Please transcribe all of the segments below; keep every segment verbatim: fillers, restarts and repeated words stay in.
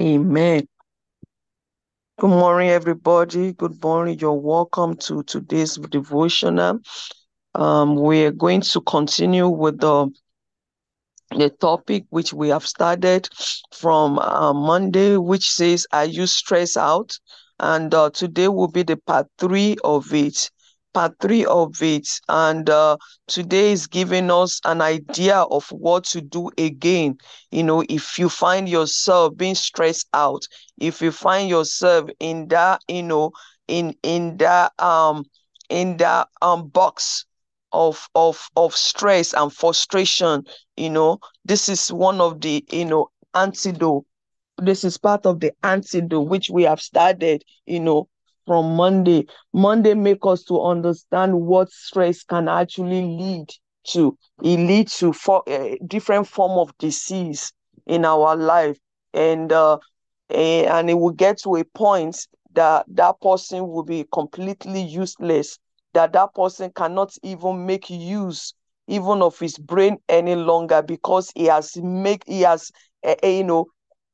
Amen. Good morning, everybody. Good morning. You're welcome to today's devotional. Um, we're going to continue with the the topic which we have started from uh, Monday, which says, "Are you stressed out?" And uh, today will be the part three of it. Part three of it. And uh, today is giving us an idea of what to do again. You know, if you find yourself being stressed out, if you find yourself in that, you know, in in that um in that um box of of of stress and frustration, you know, this is one of the, you know, antidote. This is part of the antidote which we have started, you know, from Monday. Monday make us to understand what stress can actually lead to. It leads to for a different form of disease in our life, and uh, eh, and it will get to a point that that person will be completely useless. That that person cannot even make use even of his brain any longer, because he has make he has uh, you know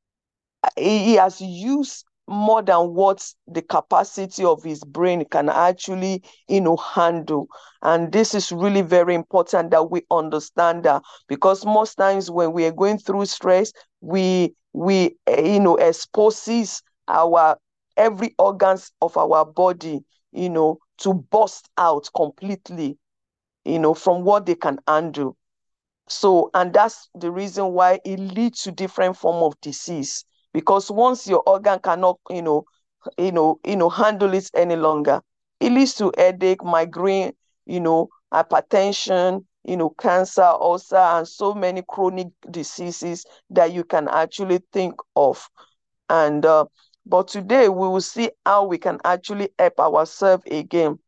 he has used more than what the capacity of his brain can actually, you know, handle. And this is really very important that we understand that, because most times when we are going through stress, we we uh, you know, exposes our every organs of our body, you know, to burst out completely, you know, from what they can handle. So, and that's the reason why it leads to different form of disease. Because once your organ cannot, you know, you know, you know, handle it any longer, it leads to headache, migraine, you know, hypertension, you know, cancer, ulcer, and so many chronic diseases that you can actually think of. And uh, but today we will see how we can actually help ourselves again.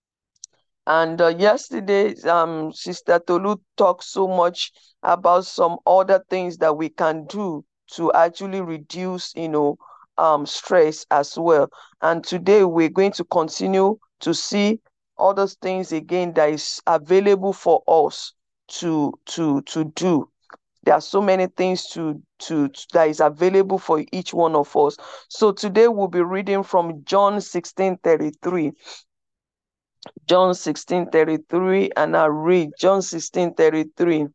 And uh, yesterday, um, Sister Tolu talked so much about some other things that we can do to actually reduce, you know, um, stress as well. And today we're going to continue to see other things again that is available for us to to to do. There are so many things to, to to that is available for each one of us. So today we'll be reading from John sixteen thirty-three. John sixteen thirty-three, and I read John sixteen thirty-three.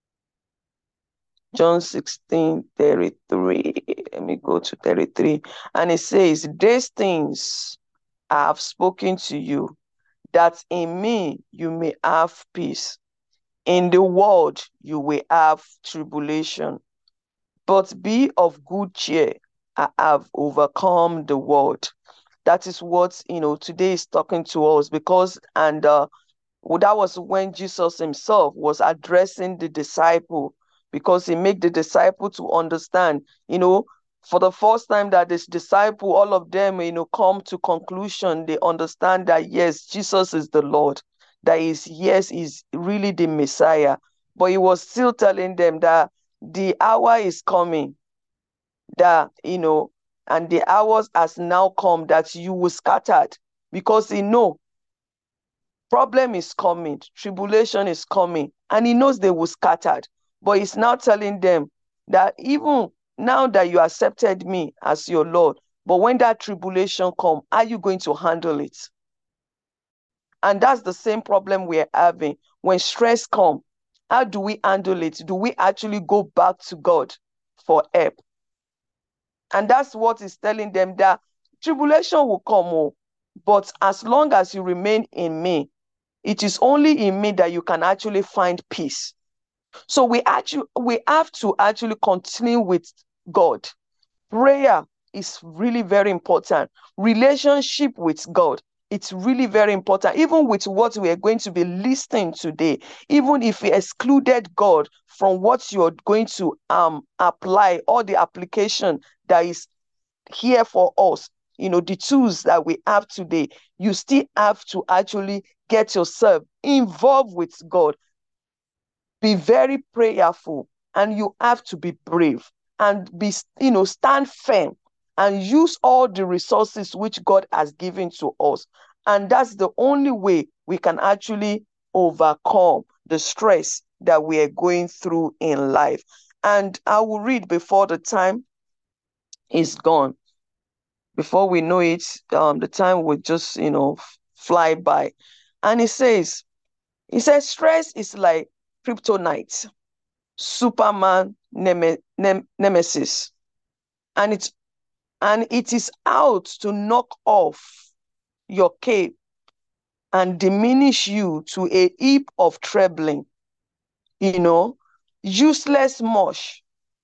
John sixteen thirty-three. Let me go to thirty-three. And it says, "These things I have spoken to you, that in me you may have peace. In the world you will have tribulation. But be of good cheer. I have overcome the world." That is what, you know, today is talking to us, because, and uh, well, that was when Jesus himself was addressing the disciple, because he made the disciple to understand, you know, for the first time that this disciple, all of them, you know, come to conclusion. They understand that yes, Jesus is the Lord, that is, yes, is really the Messiah. But he was still telling them that the hour is coming, that, you know, and the hours has now come that you will scattered, because he know problem is coming, tribulation is coming, and he knows they will scattered. But he's now telling them that even now that you accepted me as your Lord, but when that tribulation come, are you going to handle it? And that's the same problem we're having. When stress come, how do we handle it? Do we actually go back to God for help? And that's what he's telling them, that tribulation will come, oh, but as long as you remain in me, it is only in me that you can actually find peace. So we actually we have to actually continue with God. Prayer is really very important. Relationship with God, it's really very important. Even with what we are going to be listening today, even if we excluded God from what you're going to um apply, all the application that is here for us, you know, the tools that we have today, you still have to actually get yourself involved with God. Be very prayerful, and you have to be brave and be, you know, stand firm and use all the resources which God has given to us. And that's the only way we can actually overcome the stress that we are going through in life. And I will read before the time is gone. Before we know it, um, the time would just, you know, fly by. And he says, he says, stress is like kryptonite, Superman neme, nem, nemesis, and it's and it is out to knock off your cape and diminish you to a heap of trembling, you know, useless mush.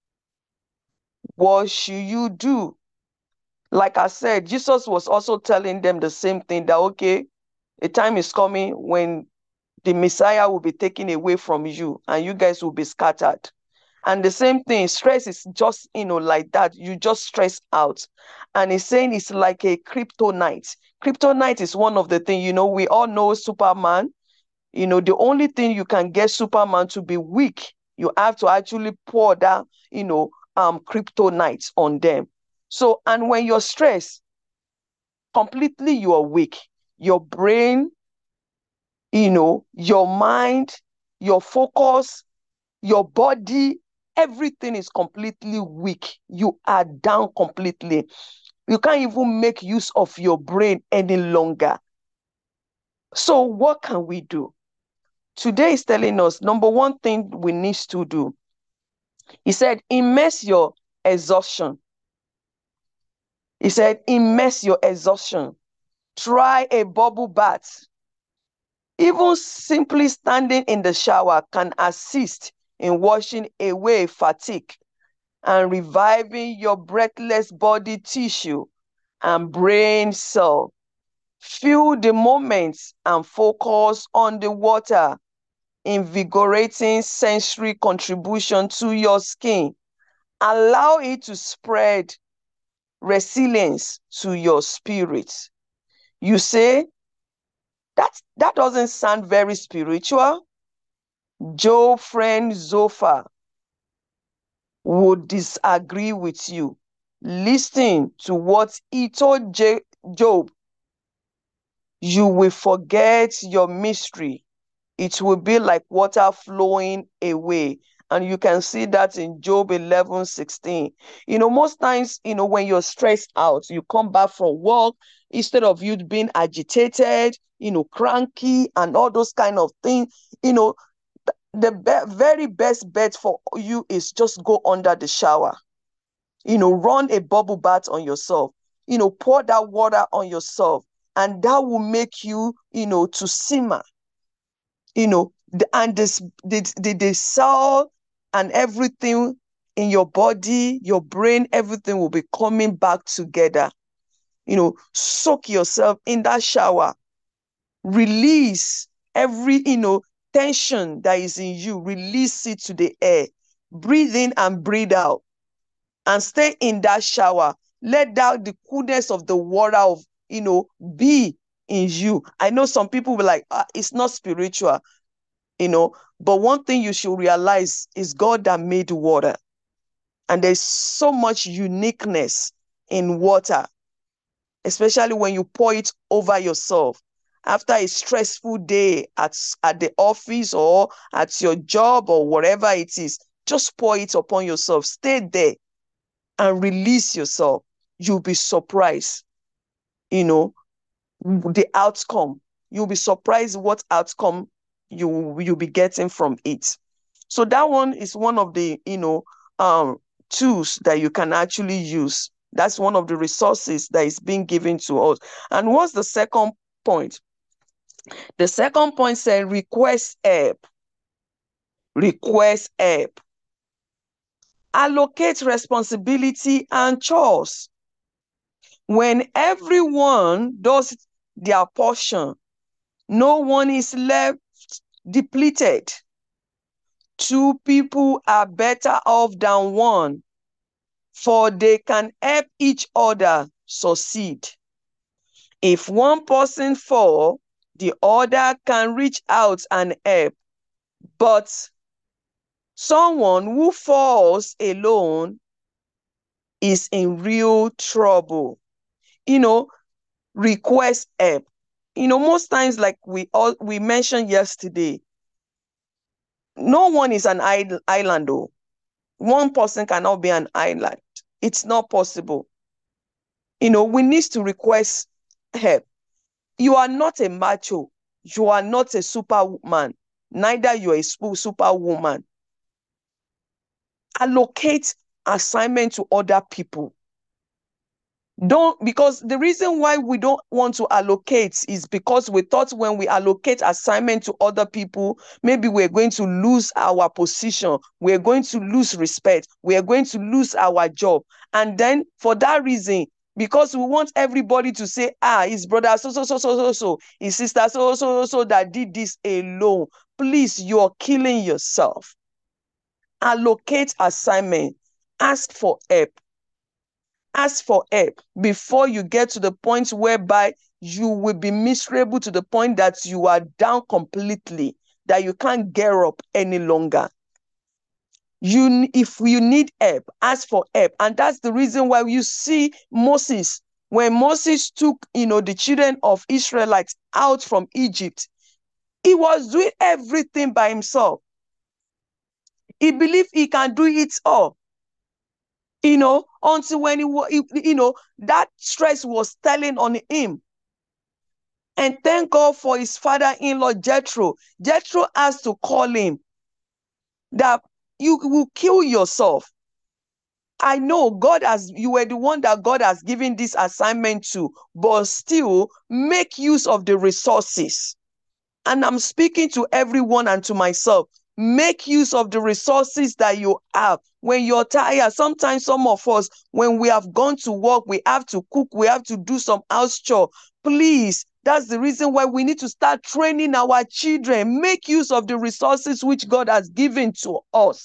What should you do? Like I said, Jesus was also telling them the same thing, that, okay, a time is coming when the Messiah will be taken away from you and you guys will be scattered. And the same thing, stress is just, you know, like that. You just stress out. And he's saying it's like a kryptonite. Kryptonite is one of the things, you know, we all know Superman. You know, the only thing you can get Superman to be weak, you have to actually pour that, you know, um, kryptonite on them. So, and when you're stressed, completely you are weak. Your brain, you know, your mind, your focus, your body, everything is completely weak. You are down completely. You can't even make use of your brain any longer. So what can we do? Today is telling us, number one thing we need to do. He said, immerse your exhaustion. He said, immerse your exhaustion. Try a bubble bath. Even simply standing in the shower can assist in washing away fatigue and reviving your breathless body tissue and brain cell. Feel the moment and focus on the water, invigorating sensory contribution to your skin. Allow it to spread resilience to your spirit. You say, that, that doesn't sound very spiritual. Job friend Zophar would disagree with you. Listen to what he told Job. You will forget your mystery. It will be like water flowing away. And you can see that in Job eleven sixteen. You know, most times, you know, when you're stressed out, you come back from work, instead of you being agitated, you know, cranky and all those kind of things, you know, the be- very best bet for you is just go under the shower. You know, run a bubble bath on yourself. You know, pour that water on yourself. And that will make you, you know, to simmer. You know, the, and this, the, the, the cell and everything in your body, your brain, everything will be coming back together. You know, soak yourself in that shower. Release every, you know, tension that is in you. Release it to the air. Breathe in and breathe out. And stay in that shower. Let that the coolness of the water of, you know, be in you. I know some people will like, ah, it's not spiritual, you know, but one thing you should realize is God that made water. And there's so much uniqueness in water, especially when you pour it over yourself. After a stressful day at, at the office or at your job or whatever it is, just pour it upon yourself. Stay there and release yourself. You'll be surprised, you know, the outcome. You'll be surprised what outcome you you'll be getting from it. So that one is one of the, you know, um, tools that you can actually use. That's one of the resources that is being given to us. And what's the second point? The second point said request help. Request help. Allocate responsibility and chores. When everyone does their portion, no one is left depleted. Two people are better off than one, for they can help each other succeed. If one person falls, the other can reach out and help. But someone who falls alone is in real trouble. You know, request help. You know, most times, like we all we mentioned yesterday, no one is an island. Though. One person cannot be an island. It's not possible. You know, we need to request help. You are not a macho. You are not a superman. Neither you are a superwoman. Allocate assignment to other people. Don't, because the reason why we don't want to allocate is because we thought when we allocate assignment to other people, maybe we're going to lose our position, we're going to lose respect, we're going to lose our job. And then for that reason, because we want everybody to say, ah, his brother so so so so so so, his sister so so so so that did this alone. Please, you're killing yourself. Allocate assignment. Ask for help. Ask for help before you get to the point whereby you will be miserable to the point that you are down completely, that you can't get up any longer. You, if you need help, ask for help. And that's the reason why you see Moses, when Moses took, you know, the children of Israelites out from Egypt, he was doing everything by himself. He believed he can do it all. You know, until when he, you know, that stress was telling on him. And thank God for his father-in-law, Jethro. Jethro has to call him that you will kill yourself. I know God has, you were the one that God has given this assignment to, but still make use of the resources. And I'm speaking to everyone and to myself. Make use of the resources that you have. When you're tired, sometimes some of us, when we have gone to work, we have to cook, we have to do some house chore. Please, that's the reason why we need to start training our children. Make use of the resources which God has given to us.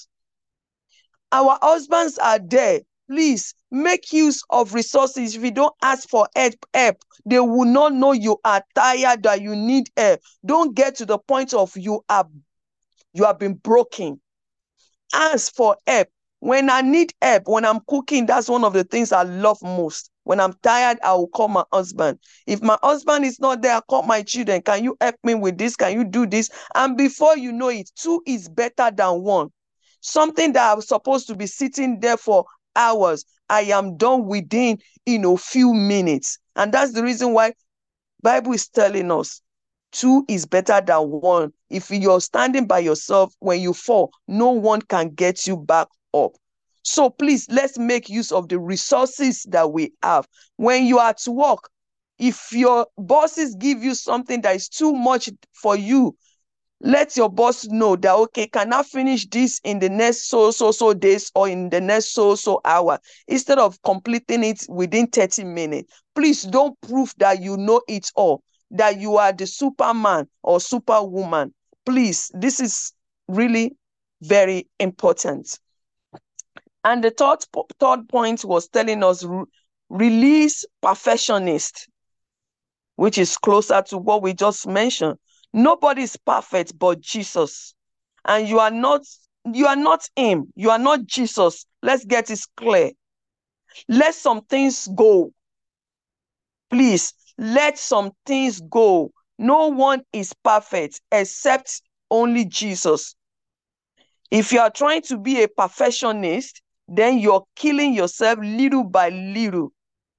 Our husbands are there. Please make use of resources. If you don't ask for help, help, they will not know you are tired, that you need help. Don't get to the point of you are you have been broken. Ask for help. When I need help, when I'm cooking, that's one of the things I love most. When I'm tired, I will call my husband. If my husband is not there, I call my children. Can you help me with this? Can you do this? And before you know it, two is better than one. Something that I was supposed to be sitting there for hours, I am done within, you know, few minutes. And that's the reason why Bible is telling us two is better than one. If you're standing by yourself, when you fall, no one can get you back up. So please, let's make use of the resources that we have. When you are at work, if your bosses give you something that is too much for you, let your boss know that, okay, can I finish this in the next so, so, so days or in the next so, so hour, instead of completing it within thirty minutes. Please don't prove that you know it all, that you are the Superman or Superwoman. Please, this is really very important. And the third, third point was telling us, re release perfectionist, which is closer to what we just mentioned. Nobody is perfect but Jesus. And you are not, you are not him. You are not Jesus. Let's get it clear. Let some things go. Please, let some things go. No one is perfect except only Jesus. If you are trying to be a perfectionist, then you're killing yourself little by little.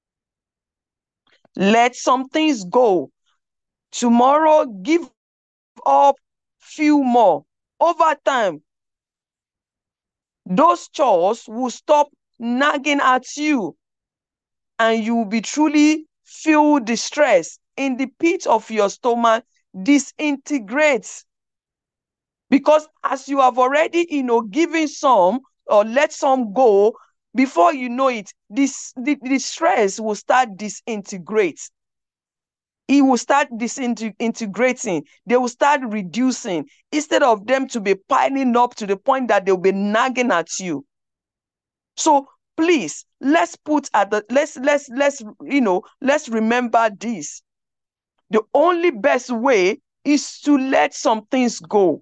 Let some things go. Tomorrow, give up few more. Over time, those chores will stop nagging at you, and you will be truly feel the stress in the pit of your stomach disintegrates. Because as you have already, you know, given some or let some go, before you know it, this the, the stress will start disintegrate. It will start disintegrating. They will start reducing, instead of them to be piling up to the point that they'll be nagging at you. So please, let's put at the let's let's let's you know let's remember this. The only best way is to let some things go.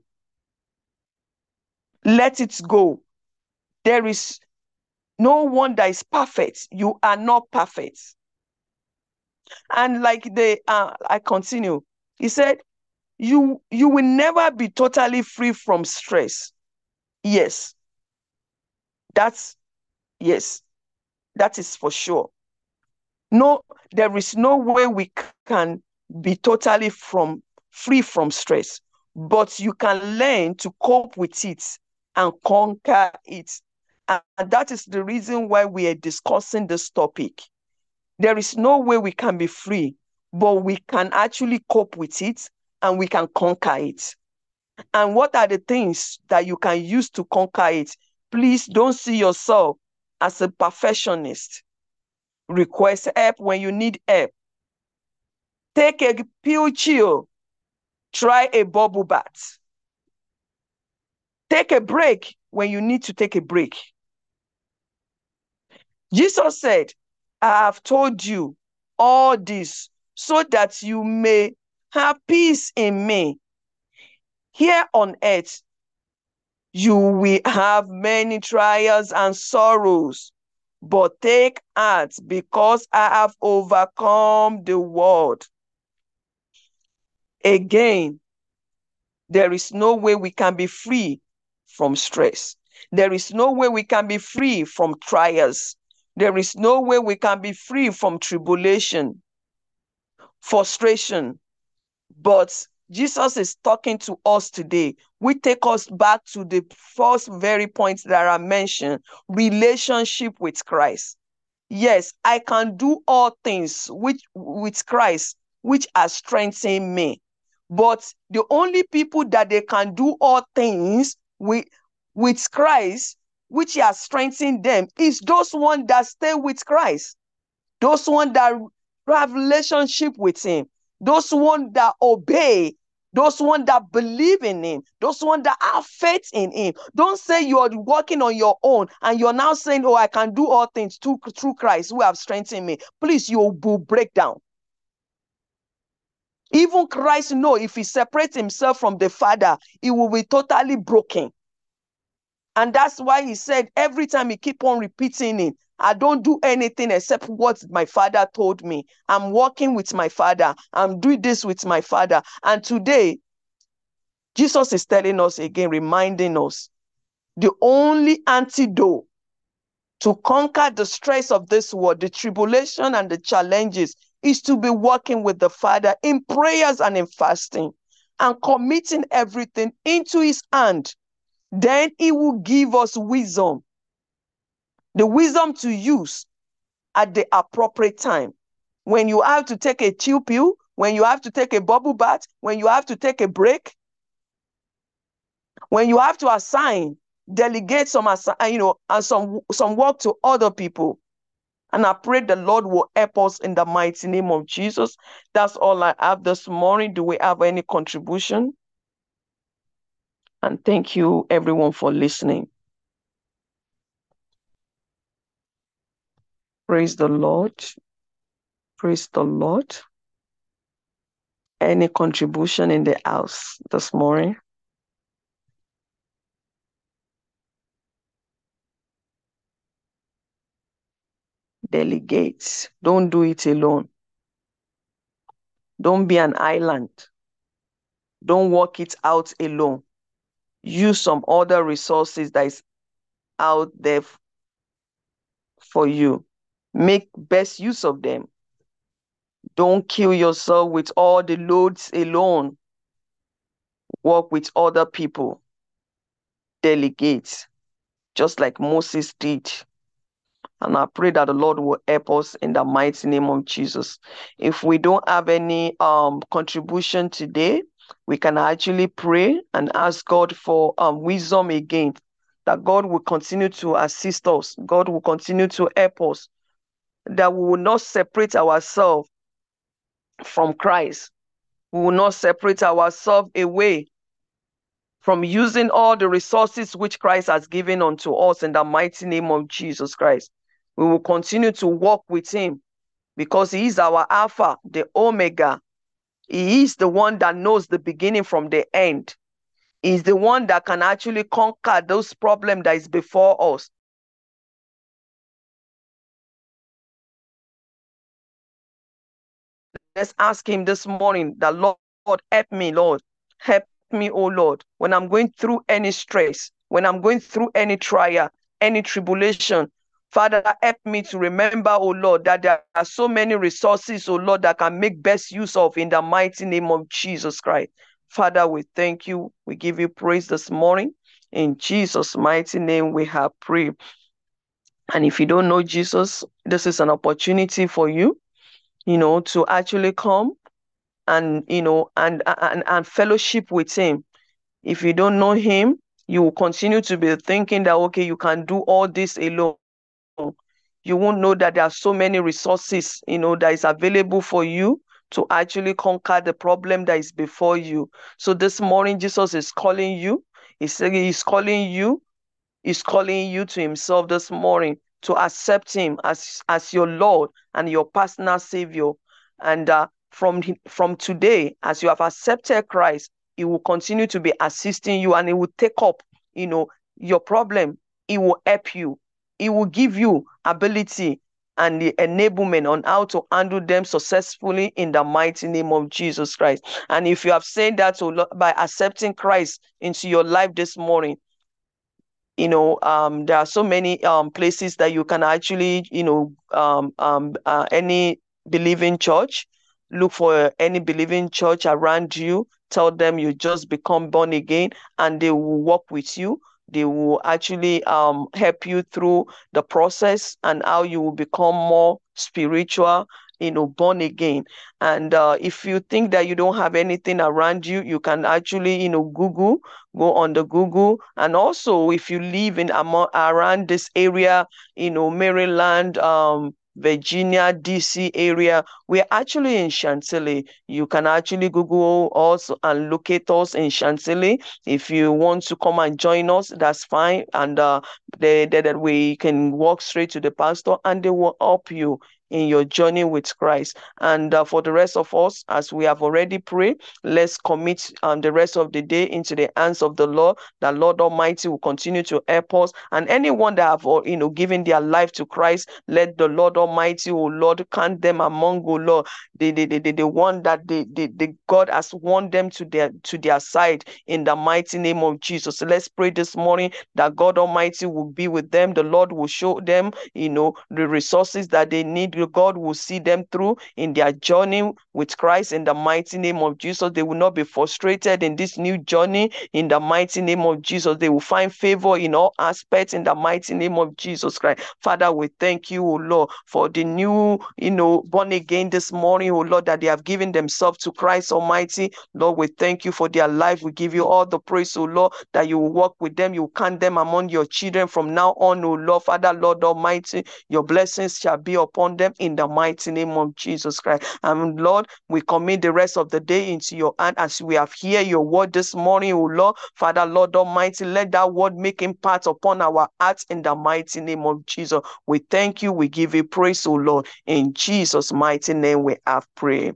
Let it go. There is no one that is perfect. You are not perfect. And like the uh, I continue. He said, you you will never be totally free from stress. Yes. That's yes. That is for sure. No, there is no way we can be totally from free from stress, but you can learn to cope with it and conquer it. And that is the reason why we are discussing this topic. There is no way we can be free, but we can actually cope with it and we can conquer it. And what are the things that you can use to conquer it? Please don't see yourself as a perfectionist. Request help when you need help. Take a pill chill. Try a bubble bath. Take a break when you need to take a break. Jesus said, I have told you all this so that you may have peace in me. Here on earth, you will have many trials and sorrows, but take heart because I have overcome the world. Again, there is no way we can be free from stress. There is no way we can be free from trials. There is no way we can be free from tribulation, frustration. But Jesus is talking to us today. We take us back to the first very point that I mentioned, relationship with Christ. Yes, I can do all things with, with Christ, which are strengthening me. But the only people that they can do all things with, with Christ, which has strengthened them, is those ones that stay with Christ. Those ones that have relationship with him. Those ones that obey. Those ones that believe in him. Those ones that have faith in him. Don't say you're working on your own and you're now saying, oh, I can do all things through, through Christ who have strengthened me. Please, you will break down. Even Christ knows if he separates himself from the Father, he will be totally broken. And that's why he said every time he keep on repeating it, I don't do anything except what my Father told me. I'm working with my Father. I'm doing this with my Father. And today, Jesus is telling us again, reminding us, the only antidote to conquer the stress of this world, the tribulation and the challenges, is to be working with the Father in prayers and in fasting and committing everything into his hand. Then he will give us wisdom, the wisdom to use at the appropriate time. When you have to take a chill pill, when you have to take a bubble bath, when you have to take a break, when you have to assign, delegate some, you know, and some, some work to other people. And I pray the Lord will help us in the mighty name of Jesus. That's all I have this morning. Do we have any contribution? And thank you, everyone, for listening. Praise the Lord. Praise the Lord. Any contribution in the house this morning? Delegate. Don't do it alone. Don't be an island. Don't work it out alone. Use some other resources that is out there for you. Make best use of them. Don't kill yourself with all the loads alone. Work with other people. Delegate, just like Moses did. And I pray that the Lord will help us in the mighty name of Jesus. If we don't have any um, contribution today, we can actually pray and ask God for um, wisdom again, that God will continue to assist us. God will continue to help us, that we will not separate ourselves from Christ. We will not separate ourselves away from using all the resources which Christ has given unto us in the mighty name of Jesus Christ. We will continue to walk with him because he is our Alpha, the Omega. He is the one that knows the beginning from the end. He is the one that can actually conquer those problems that is before us. Let's ask him this morning, that Lord, help me, Lord. Help me, oh Lord, when I'm going through any stress, when I'm going through any trial, any tribulation, Father, help me to remember, oh Lord, that there are so many resources, oh Lord, that I can make best use of in the mighty name of Jesus Christ. Father, we thank you. We give you praise this morning. In Jesus' mighty name, we have prayed. And if you don't know Jesus, this is an opportunity for you, you know, to actually come and, you know, and, and, and fellowship with him. If you don't know him, you will continue to be thinking that, okay, you can do all this alone. You won't know that there are so many resources, you know, that is available for you to actually conquer the problem that is before you. So this morning, Jesus is calling you. He's saying he's calling you. He's calling you to himself this morning to accept him as, as your Lord and your personal Savior. And uh, from, from today, as you have accepted Christ, he will continue to be assisting you, and he will take up, you know, your problem. He will help you. He will give you ability and the enablement on how to handle them successfully in the mighty name of Jesus Christ. And if you have said that by accepting Christ into your life this morning, you know, um, there are so many um, places that you can actually, you know, um, um, uh, any believing church, look for any believing church around you, tell them you just become born again, and they will work with you. They will actually um, help you through the process and how you will become more spiritual, you know, born again. And uh, if you think that you don't have anything around you, you can actually, you know, Google, go on the Google. And also, if you live in around this area, you know, Maryland, um, Virginia, D C area, we're actually in Chantilly. You can actually Google us and locate us in Chantilly. If you want to come and join us, that's fine. And uh, that we can walk straight to the pastor, and they will help you in your journey with Christ. And uh, for the rest of us, as we have already prayed, let's commit um, the rest of the day into the hands of the Lord. The Lord Almighty will continue to help us. And anyone that have, you know, given their life to Christ, let the Lord Almighty, oh Lord, count them among, oh Lord, the the, the, the, the one that the, the, the God has won them to their to their side in the mighty name of Jesus. So let's pray this morning that God Almighty will be with them. The Lord will show them, you know, the resources that they need. God will see them through in their journey with Christ in the mighty name of Jesus. They will not be frustrated in this new journey in the mighty name of Jesus. They will find favor in all aspects in the mighty name of Jesus Christ. Father, we thank you, O Lord, for the new, you know, born again this morning, O Lord, that they have given themselves to Christ Almighty. Lord, we thank you for their life. We give you all the praise, O Lord, that you will walk with them. You will count them among your children from now on, O Lord. Father, Lord Almighty, your blessings shall be upon them in the mighty name of Jesus Christ. And Lord, we commit the rest of the day into your hand as we have heard your word this morning, O Lord. Father, Lord Almighty, let that word make impact upon our hearts in the mighty name of Jesus. We thank you. We give you praise, O Lord. In Jesus' mighty name we have prayed.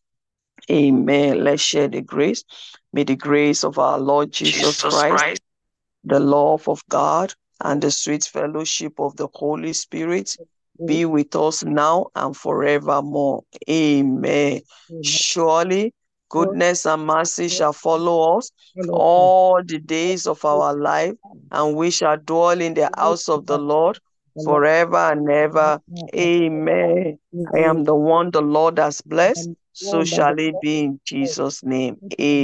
Amen. Let's share the grace. May the grace of our Lord Jesus, Jesus Christ, Christ, the love of God, and the sweet fellowship of the Holy Spirit be with us now and forevermore. Amen. Amen. Surely goodness and mercy shall follow us all the days of our life, and we shall dwell in the house of the Lord forever and ever. Amen. I am the one the Lord has blessed, so shall it be in Jesus' name.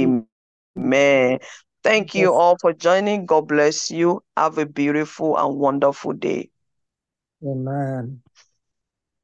Amen. Thank you all for joining. God bless you. Have a beautiful and wonderful day. Amen.